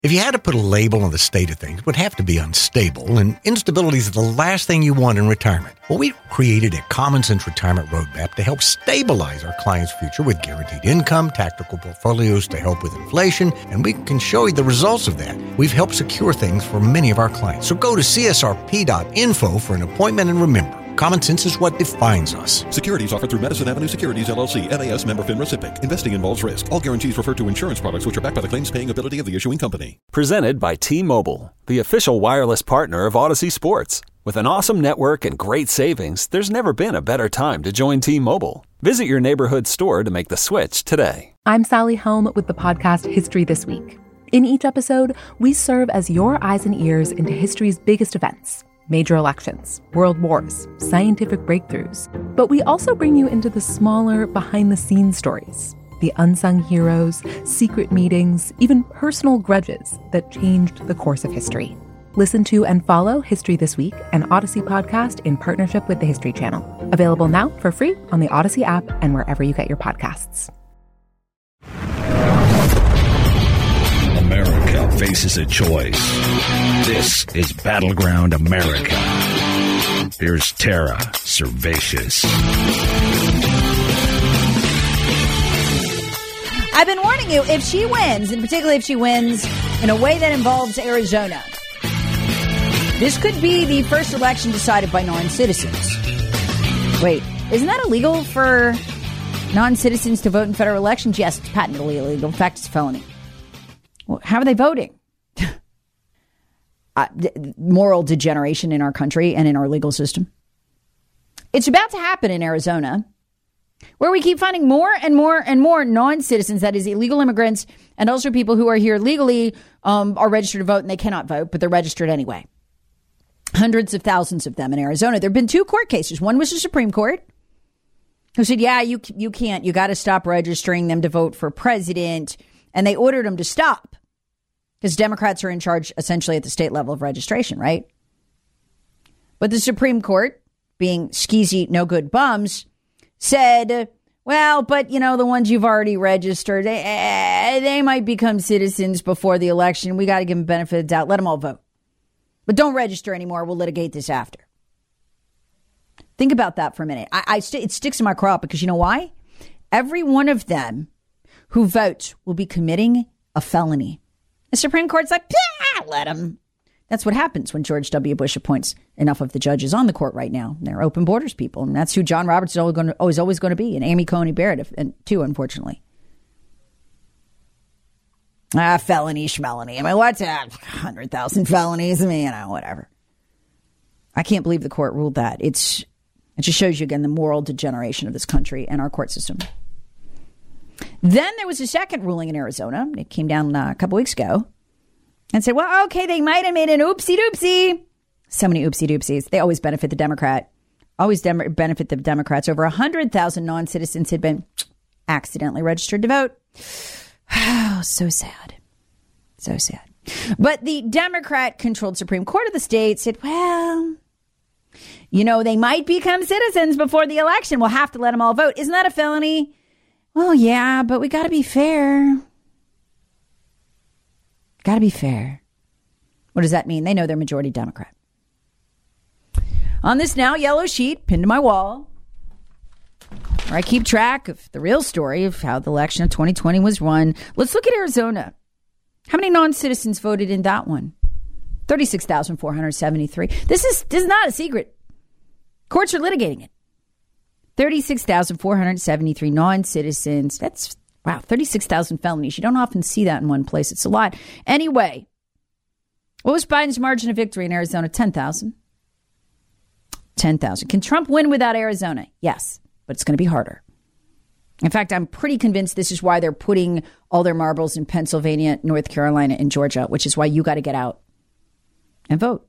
If you had to put a label on the state of things, it would have to be unstable, and instability is the last thing you want in retirement. Well, we created a Common Sense Retirement Roadmap to help stabilize our clients' future with guaranteed income, tactical portfolios to help with inflation, and we can show you the results of that. We've helped secure things for many of our clients. So go to csrp.info for an appointment, and remember, common sense is what defines us. Securities offered through Madison Avenue Securities, LLC, NAS member FINRA SIPC. Investing involves risk. All guarantees refer to insurance products which are backed by the claims-paying ability of the issuing company. Presented by T-Mobile, the official wireless partner of Odyssey Sports. With an awesome network and great savings, there's never been a better time to join T-Mobile. Visit your neighborhood store to make the switch today. I'm Sally Helm with the podcast History This Week. In each episode, we serve as your eyes and ears into history's biggest events. Major elections, world wars, scientific breakthroughs. But we also bring you into the smaller, behind-the-scenes stories. The unsung heroes, secret meetings, even personal grudges that changed the course of history. Listen to and follow History This Week, an Odyssey podcast in partnership with the History Channel. Available now for free on the Odyssey app and wherever you get your podcasts. America faces a choice. This is Battleground America. Here's Tara Servatius. I've been warning you, if she wins, and particularly if she wins in a way that involves Arizona, this could be the first election decided by non-citizens. Wait, isn't that illegal for non-citizens to vote in federal elections? Yes, it's patently illegal. In fact, it's a felony. Well, how are they voting? Moral degeneration in our country and in our legal system. It's about to happen in Arizona, where we keep finding more and more and more non-citizens, that is illegal immigrants, and also people who are here legally are registered to vote and they cannot vote, but they're registered anyway. Hundreds of thousands of them in Arizona. There have been two court cases. One was the Supreme Court, who said, yeah, you can't. You got to stop registering them to vote for president. And they ordered them to stop because Democrats are in charge essentially at the state level of registration, right? But the Supreme Court, being skeezy, no good bums, said, well, but, you know, the ones you've already registered, they might become citizens before the election. We got to give them benefit of the doubt. Let them all vote. But don't register anymore. We'll litigate this after. Think about that for a minute. It sticks in my craw because you know why? Every one of them who votes will be committing a felony. The Supreme Court's like, let them. That's what happens when George W. Bush appoints enough of the judges on the court right now. They're open borders people. And that's who John Roberts is always going to be. And Amy Coney Barrett, too, unfortunately. Felony schmelony. I mean, what's that? 100,000 felonies. I mean, you know, whatever. I can't believe the court ruled that. It just shows you, again, the moral degeneration of this country and our court system. Then there was a second ruling in Arizona. It came down a couple weeks ago and said, well, okay, they might have made an oopsie-doopsie. So many oopsie-doopsies. They always benefit the Democrat. Always benefit the Democrats. Over 100,000 non-citizens had been accidentally registered to vote. Oh, so sad. So sad. But the Democrat-controlled Supreme Court of the state said, well, you know, they might become citizens before the election. We'll have to let them all vote. Isn't that a felony? Well, yeah, but we got to be fair. Got to be fair. What does that mean? They know they're majority Democrat. On this now yellow sheet pinned to my wall, where I keep track of the real story of how the election of 2020 was run, let's look at Arizona. How many non-citizens voted in that one? 36,473. This is not a secret. Courts are litigating it. 36,473 non-citizens. That's, wow, 36,000 felonies. You don't often see that in one place. It's a lot. Anyway, what was Biden's margin of victory in Arizona? 10,000. 10,000. Can Trump win without Arizona? Yes, but it's going to be harder. In fact, I'm pretty convinced this is why they're putting all their marbles in Pennsylvania, North Carolina, and Georgia, which is why you got to get out and vote.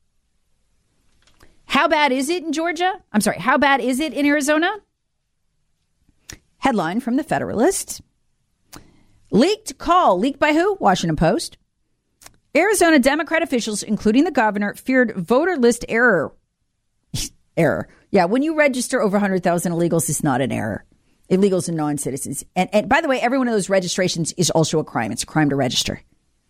How bad is it in Georgia? I'm sorry, how bad is it in Arizona? Headline from the Federalist. Leaked call. Leaked by who? Washington Post. Arizona Democrat officials, including the governor, feared voter list error. Error. Yeah, when you register over 100,000 illegals, it's not an error. Illegals and non-citizens. And by the way, every one of those registrations is also a crime. It's a crime to register.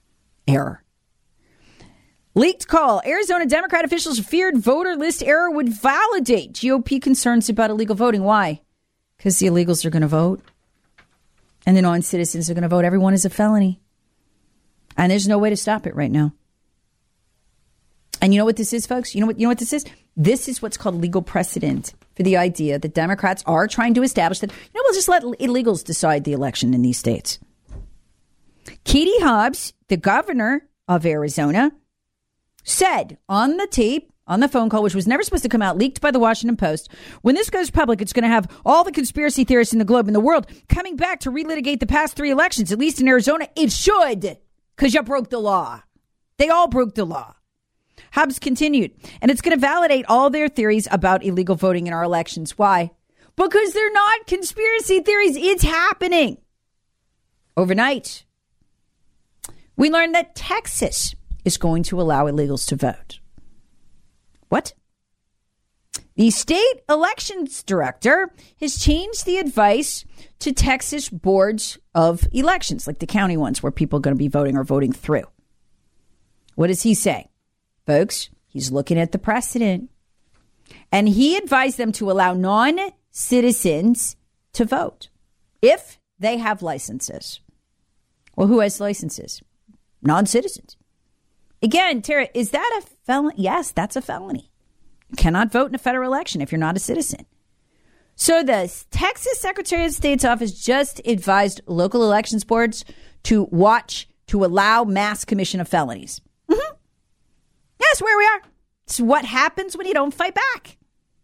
error. Leaked call. Arizona Democrat officials feared voter list error would validate GOP concerns about illegal voting. Why? Because the illegals are going to vote. And the non-citizens are going to vote. Everyone is a felony. And there's no way to stop it right now. And you know what this is, folks? You know what this is? This is what's called legal precedent for the idea that Democrats are trying to establish that, we'll just let illegals decide the election in these states. Katie Hobbs, the governor of Arizona, said on the tape, on the phone call, which was never supposed to come out, leaked by the Washington Post, when this goes public, it's going to have all the conspiracy theorists in the globe and the world coming back to relitigate the past 3 elections. At least in Arizona, it should, because you broke the law. They all broke the law. Hobbs continued, and it's going to validate all their theories about illegal voting in our elections. Why? Because they're not conspiracy theories. It's happening. Overnight, we learned that Texas is going to allow illegals to vote. What? The state elections director has changed the advice to Texas boards of elections, like the county ones where people are going to be voting or voting through. What does he say? Folks, he's looking at the precedent. And he advised them to allow non-citizens to vote if they have licenses. Well, who has licenses? Non-citizens. Again, Tara, is that a felony? Yes, that's a felony. You cannot vote in a federal election if you're not a citizen. So the Texas Secretary of State's office just advised local elections boards to allow mass commission of felonies. Mm-hmm. That's where we are. It's what happens when you don't fight back.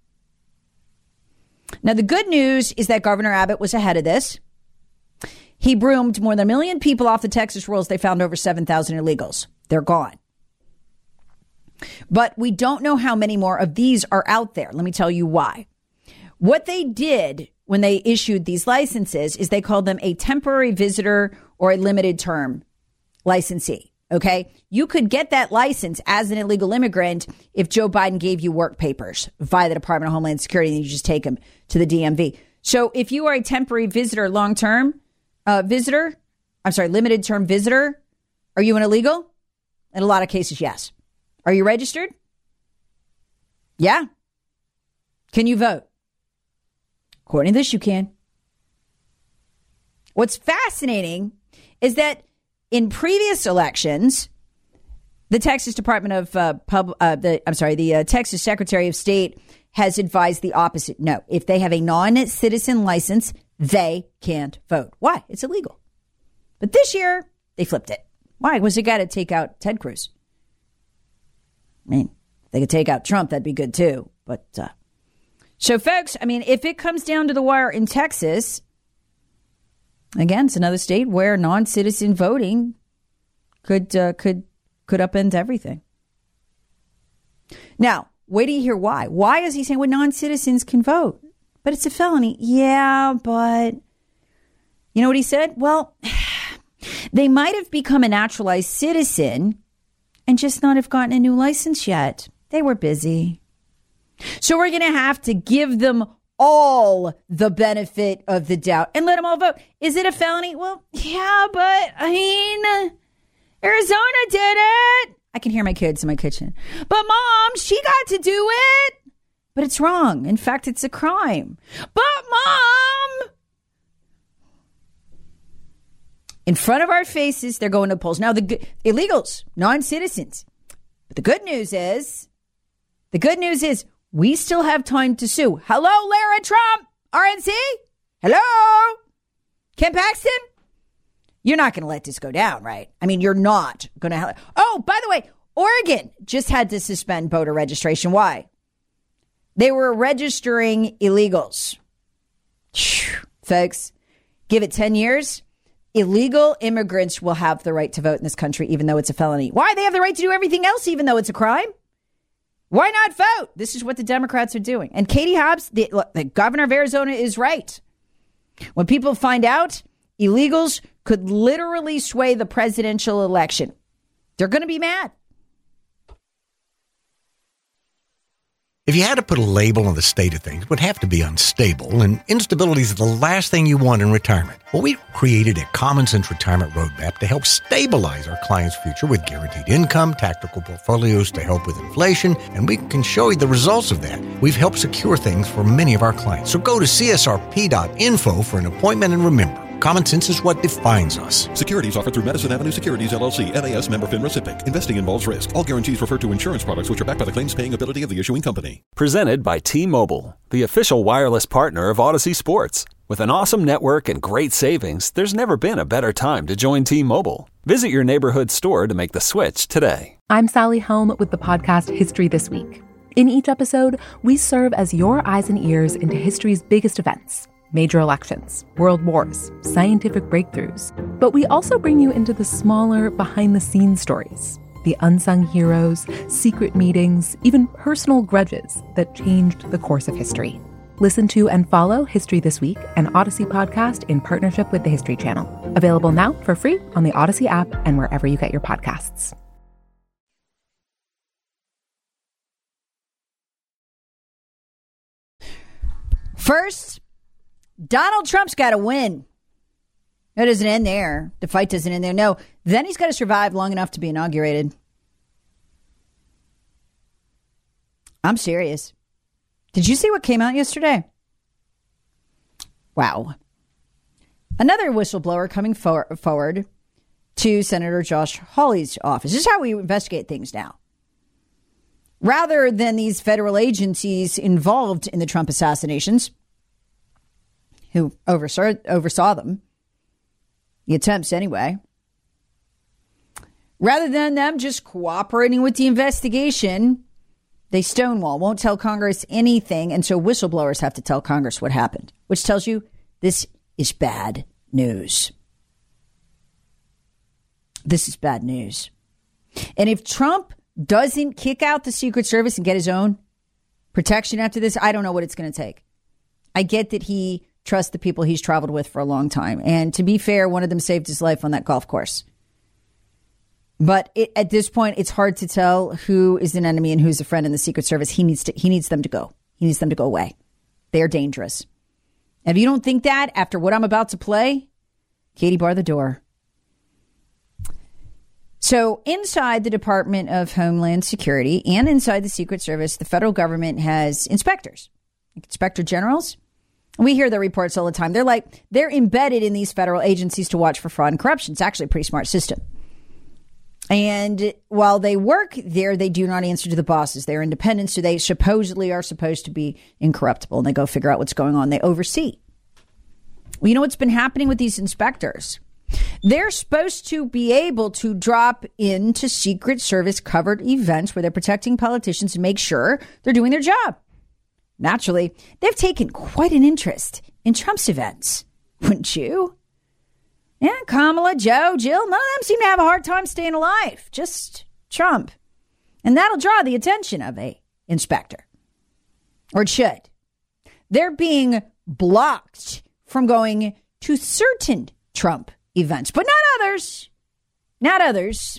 Now, the good news is that Governor Abbott was ahead of this. He broomed more than 1 million people off the Texas rolls. They found over 7,000 illegals. They're gone. But we don't know how many more of these are out there. Let me tell you why. What they did when they issued these licenses is they called them a temporary visitor or a limited term licensee. Okay, you could get that license as an illegal immigrant if Joe Biden gave you work papers via the Department of Homeland Security and you just take them to the DMV. So if you are a temporary visitor, long-term limited term visitor, are you an illegal? In a lot of cases, yes. Are you registered? Yeah. Can you vote? According to this, you can. What's fascinating is that in previous elections, the Texas Department of the Texas Secretary of State has advised the opposite. No, if they have a non-citizen license, they can't vote. Why? It's illegal. But this year, they flipped it. Why? Was it got to take out Ted Cruz? I mean, if they could take out Trump, that'd be good too. But so, folks, I mean, if it comes down to the wire in Texas, again, it's another state where non-citizen voting could upend everything. Now, wait till you hear why. Why is he saying, well, non-citizens can vote, but it's a felony? Yeah, but you know what he said? Well, they might have become a naturalized citizen and just not have gotten a new license yet. They were busy. So we're going to have to give them all the benefit of the doubt and let them all vote. Is it a felony? Well, yeah, but I mean, Arizona did it. I can hear my kids in my kitchen. But Mom, she got to do it. But it's wrong. In fact, it's a crime. But Mom, in front of our faces, they're going to the polls. Now, the illegals, non-citizens. But the good news is we still have time to sue. Hello, Lara Trump, RNC? Hello? Ken Paxton? You're not going to let this go down, right? I mean, you're not going to. Oh, by the way, Oregon just had to suspend voter registration. Why? They were registering illegals. Folks, give it 10 years. Illegal immigrants will have the right to vote in this country, even though it's a felony. Why? They have the right to do everything else, even though it's a crime. Why not vote? This is what the Democrats are doing. And Katie Hobbs, the governor of Arizona, is right. When people find out, illegals could literally sway the presidential election. They're going to be mad. If you had to put a label on the state of things, it would have to be unstable, and instability is the last thing you want in retirement. Well, we created a Common Sense Retirement Roadmap to help stabilize our clients' future with guaranteed income, tactical portfolios to help with inflation, and we can show you the results of that. We've helped secure things for many of our clients. So go to csrp.info for an appointment, and remember, common sense is what defines us. Securities offered through Madison Avenue Securities, LLC, NAS member FINRA SIPC. Investing involves risk. All guarantees refer to insurance products which are backed by the claims-paying ability of the issuing company. Presented by T-Mobile, the official wireless partner of Odyssey Sports. With an awesome network and great savings, there's never been a better time to join T-Mobile. Visit your neighborhood store to make the switch today. I'm Sally Helm with the podcast History This Week. In each episode, we serve as your eyes and ears into history's biggest events. Major elections, world wars, scientific breakthroughs. But we also bring you into the smaller, behind-the-scenes stories, the unsung heroes, secret meetings, even personal grudges that changed the course of history. Listen to and follow History This Week, an Odyssey podcast in partnership with the History Channel. Available now for free on the Odyssey app and wherever you get your podcasts. First, Donald Trump's got to win. It doesn't end there. The fight doesn't end there. No, then he's got to survive long enough to be inaugurated. I'm serious. Did you see what came out yesterday? Wow. Another whistleblower coming forward to Senator Josh Hawley's office. This is how we investigate things now. Rather than these federal agencies involved in the Trump assassinations, who oversaw them, the attempts anyway. Rather than them just cooperating with the investigation, they stonewall, won't tell Congress anything, and so whistleblowers have to tell Congress what happened, which tells you this is bad news. This is bad news. And if Trump doesn't kick out the Secret Service and get his own protection after this, I don't know what it's going to take. I get that he trust the people he's traveled with for a long time. And to be fair, one of them saved his life on that golf course. But at this point, it's hard to tell who is an enemy and who's a friend in the Secret Service. He needs them to go. He needs them to go away. They are dangerous. And if you don't think that after what I'm about to play, Katie, bar the door. So inside the Department of Homeland Security and inside the Secret Service, the federal government has inspectors, inspector generals. We hear their reports all the time. They're embedded in these federal agencies to watch for fraud and corruption. It's actually a pretty smart system. And while they work there, they do not answer to the bosses. They're independent, so they supposedly are supposed to be incorruptible. And they go figure out what's going on. They oversee. Well, you know what's been happening with these inspectors? They're supposed to be able to drop into Secret Service covered events where they're protecting politicians and make sure they're doing their job. Naturally, they've taken quite an interest in Trump's events, wouldn't you? Yeah, Kamala, Joe, Jill, none of them seem to have a hard time staying alive. Just Trump. And that'll draw the attention of a inspector. Or it should. They're being blocked from going to certain Trump events, but not others. Not others.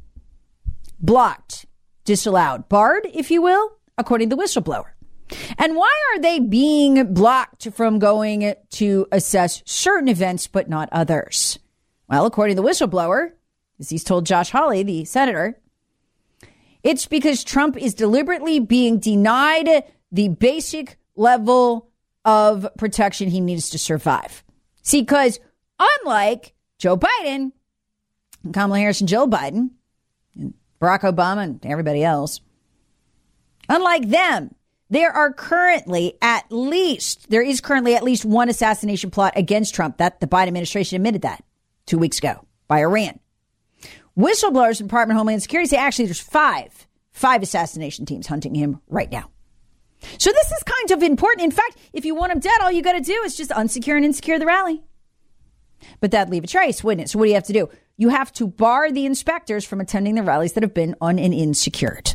Blocked, disallowed, barred, if you will, according to the whistleblower. And why are they being blocked from going to assess certain events but not others? Well, according to the whistleblower, as he's told Josh Hawley, the senator, it's because Trump is deliberately being denied the basic level of protection he needs to survive. See, because unlike Joe Biden, and Kamala Harris and Joe Biden, and Barack Obama and everybody else, unlike them, there is currently at least one assassination plot against Trump. That the Biden administration admitted that 2 weeks ago by Iran. Whistleblowers in the Department of Homeland Security say actually there's five assassination teams hunting him right now. So this is kind of important. In fact, if you want him dead, all you got to do is just unsecure and insecure the rally. But that'd leave a trace, wouldn't it? So what do you have to do? You have to bar the inspectors from attending the rallies that have been un- and insecured.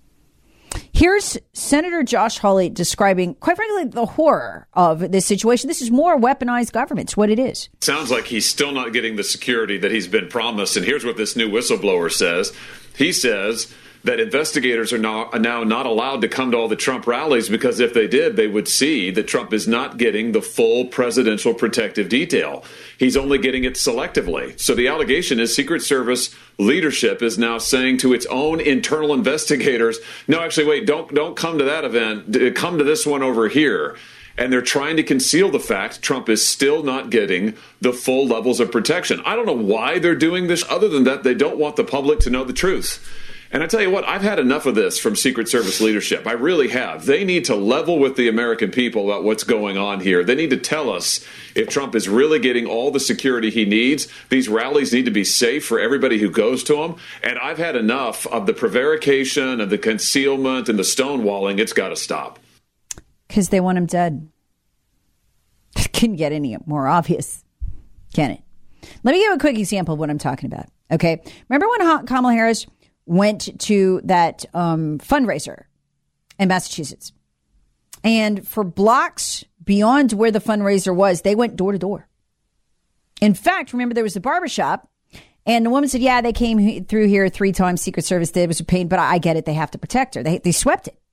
Here's Senator Josh Hawley describing, quite frankly, the horror of this situation. This is more weaponized government. It's what it is. Sounds like he's still not getting the security that he's been promised. And here's what this new whistleblower says. He says that investigators are now not allowed to come to all the Trump rallies, because if they did, they would see that Trump is not getting the full presidential protective detail. He's only getting it selectively. So the allegation is Secret Service leadership is now saying to its own internal investigators, no, actually, wait, don't come to that event. Come to this one over here. And they're trying to conceal the fact Trump is still not getting the full levels of protection. I don't know why they're doing this, other than that they don't want the public to know the truth. And I tell you what, I've had enough of this from Secret Service leadership. I really have. They need to level with the American people about what's going on here. They need to tell us if Trump is really getting all the security he needs. These rallies need to be safe for everybody who goes to them. And I've had enough of the prevarication, of the concealment, and the stonewalling. It's got to stop. Because they want him dead. It couldn't get any more obvious, can it? Let me give a quick example of what I'm talking about. Okay. Remember when Kamala Harris went to that fundraiser in Massachusetts? And for blocks beyond where the fundraiser was, they went door to door. In fact, remember there was a barbershop, and the woman said, yeah, they came through here 3 times. Secret Service did. It was a pain, but I get it. They have to protect her. They swept it.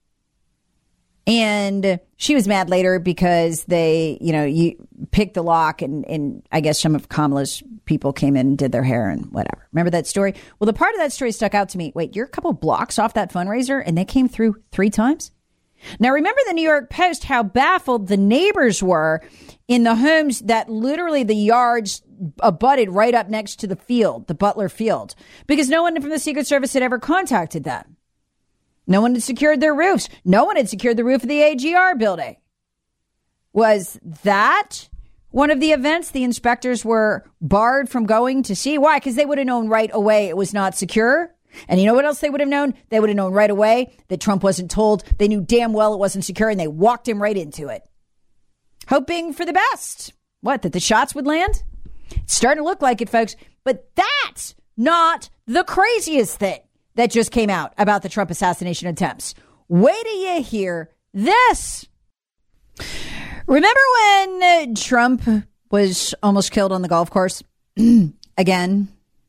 And she was mad later because they, you picked the lock and I guess some of Kamala's people came in and did their hair and whatever. Remember that story? Well, the part of that story stuck out to me. Wait, you're a couple blocks off that fundraiser and they came through 3 times? Now, remember the New York Post, how baffled the neighbors were in the homes that literally the yards abutted right up next to the field, the Butler Field, because no one from the Secret Service had ever contacted them. No one had secured their roofs. No one had secured the roof of the AGR building. Was that one of the events the inspectors were barred from going to see? Why? Because they would have known right away it was not secure. And you know what else they would have known? They would have known right away that Trump wasn't told. They knew damn well it wasn't secure, and they walked him right into it. Hoping for the best. What, that the shots would land? It's starting to look like it, folks. But that's not the craziest thing that just came out about the Trump assassination attempts. Wait till you hear this. Remember when Trump was almost killed on the golf course? Again.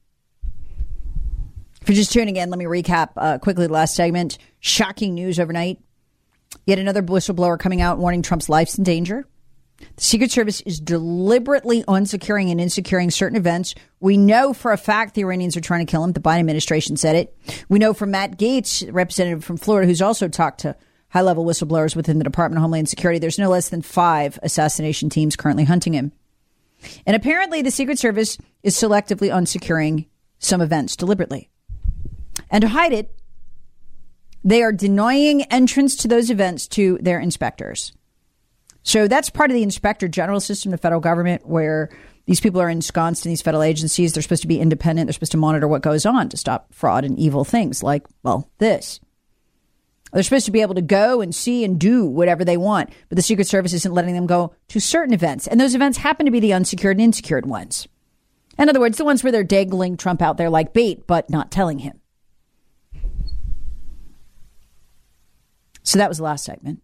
If you're just tuning in, let me recap quickly the last segment. Shocking news overnight. Yet another whistleblower coming out warning Trump's life's in danger. The Secret Service is deliberately unsecuring and insecuring certain events. We know for a fact the Iranians are trying to kill him. The Biden administration said it. We know from Matt Gaetz, representative from Florida, who's also talked to high-level whistleblowers within the Department of Homeland Security. There's no less than 5 assassination teams currently hunting him. And apparently the Secret Service is selectively unsecuring some events deliberately. And to hide it, they are denying entrance to those events to their inspectors. So that's part of the inspector general system, the federal government, where these people are ensconced in these federal agencies. They're supposed to be independent. They're supposed to monitor what goes on to stop fraud and evil things like, well, this. They're supposed to be able to go and see and do whatever they want. But the Secret Service isn't letting them go to certain events. And those events happen to be the unsecured and insecured ones. In other words, the ones where they're dangling Trump out there like bait, but not telling him. So that was the last segment.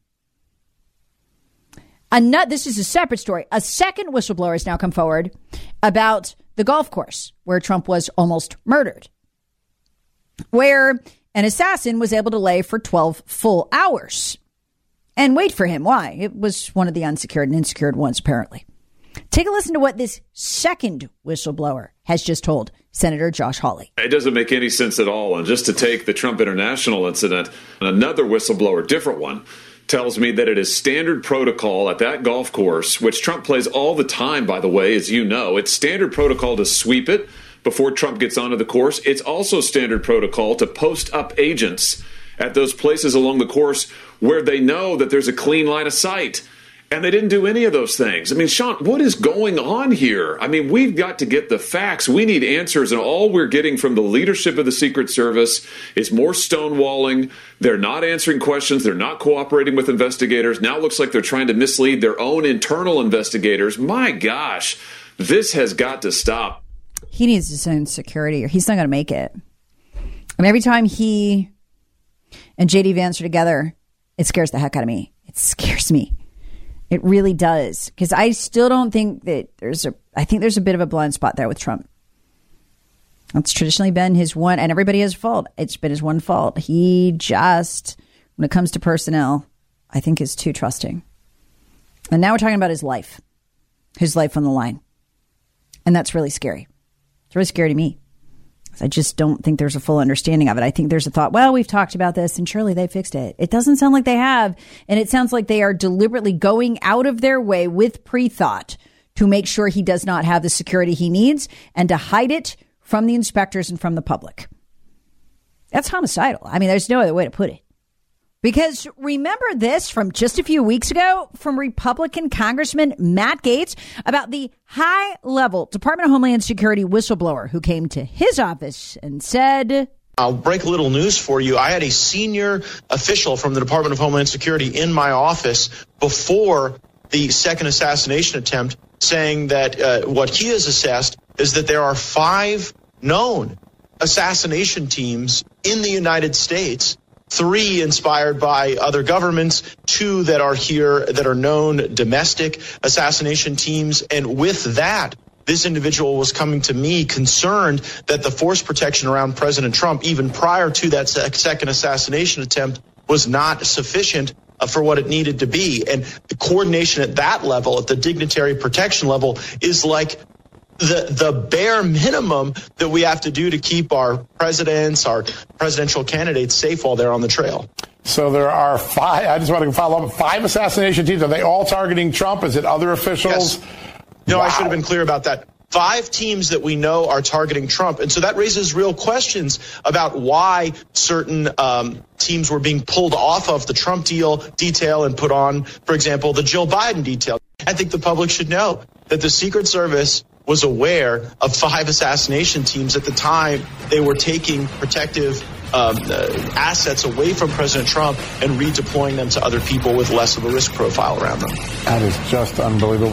This is a separate story. A second whistleblower has now come forward about the golf course where Trump was almost murdered, where an assassin was able to lay for 12 full hours and wait for him. Why? It was one of the unsecured and insecured ones, apparently. Take a listen to what this second whistleblower has just told Senator Josh Hawley. It doesn't make any sense at all. And just to take the Trump International incident, another whistleblower, different one, tells me that it is standard protocol at that golf course, which Trump plays all the time, by the way, as you know. It's standard protocol to sweep it before Trump gets onto the course. It's also standard protocol to post up agents at those places along the course where they know that there's a clean line of sight. And they didn't do any of those things. I mean, Sean, what is going on here? I mean, we've got to get the facts. We need answers. And all we're getting from the leadership of the Secret Service is more stonewalling. They're not answering questions. They're not cooperating with investigators. Now it looks like they're trying to mislead their own internal investigators. My gosh, this has got to stop. He needs his own security or he's not going to make it. I mean, every time he and J.D. Vance are together, it scares the heck out of me. It scares me. It really does. Because I still don't think that I think there's a bit of a blind spot there with Trump. That's traditionally been his one, and everybody has fault. It's been his one fault. He just, when it comes to personnel, I think is too trusting. And now we're talking about his life on the line. And that's really scary. It's really scary to me. I just don't think there's a full understanding of it. I think there's a thought, well, we've talked about this and surely they fixed it. It doesn't sound like they have. And it sounds like they are deliberately going out of their way with pre-thought to make sure he does not have the security he needs and to hide it from the inspectors and from the public. That's homicidal. I mean, there's no other way to put it. Because remember this from just a few weeks ago from Republican Congressman Matt Gaetz about the high-level Department of Homeland Security whistleblower who came to his office and said, I'll break a little news for you. I had a senior official from the Department of Homeland Security in my office before the second assassination attempt saying that what he has assessed is that there are 5 known assassination teams in the United States, 3 inspired by other governments, 2 that are here that are known domestic assassination teams. And with that, this individual was coming to me concerned that the force protection around President Trump, even prior to that second assassination attempt, was not sufficient for what it needed to be. And the coordination at that level, at the dignitary protection level, is like the bare minimum that we have to do to keep our presidents, our presidential candidates safe while they're on the trail. So there are 5, I just want to follow up, 5 assassination teams. Are they all targeting Trump? Is it other officials? Yes. No, wow. I should have been clear about that. 5 teams that we know are targeting Trump. And so that raises real questions about why certain teams were being pulled off of the Trump detail and put on, for example, the Jill Biden detail. I think the public should know that the Secret Service was aware of 5 assassination teams at the time they were taking protective assets away from President Trump and redeploying them to other people with less of a risk profile around them. That is just unbelievable.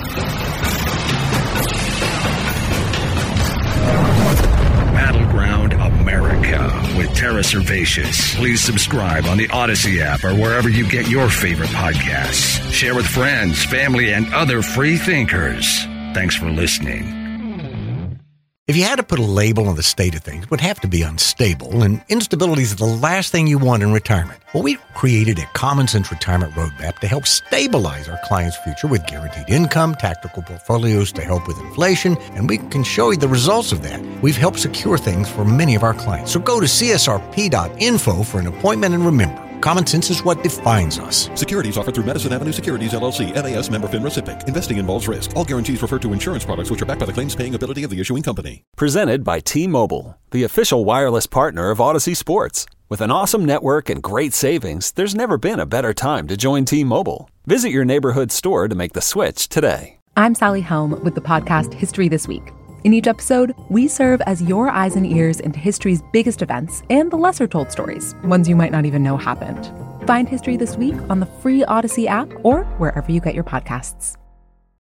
Battleground America with Tara Servatius. Please subscribe on the Odyssey app or wherever you get your favorite podcasts. Share with friends, family, and other free thinkers. Thanks for listening. If you had to put a label on the state of things, it would have to be unstable, and instability is the last thing you want in retirement. Well, we created a Common Sense Retirement Roadmap to help stabilize our clients' future with guaranteed income, tactical portfolios to help with inflation, and we can show you the results of that. We've helped secure things for many of our clients. So go to csrp.info for an appointment, and remember, common sense is what defines us. Securities offered through Madison Avenue Securities, LLC, NAS member FINRA SIPC. Investing involves risk. All guarantees refer to insurance products which are backed by the claims-paying ability of the issuing company. Presented by T-Mobile, the official wireless partner of Odyssey Sports. With an awesome network and great savings, there's never been a better time to join T-Mobile. Visit your neighborhood store to make the switch today. I'm Sally Helm with the podcast History This Week. In each episode, we serve as your eyes and ears into history's biggest events and the lesser-told stories, ones you might not even know happened. Find History This Week on the free Odyssey app or wherever you get your podcasts.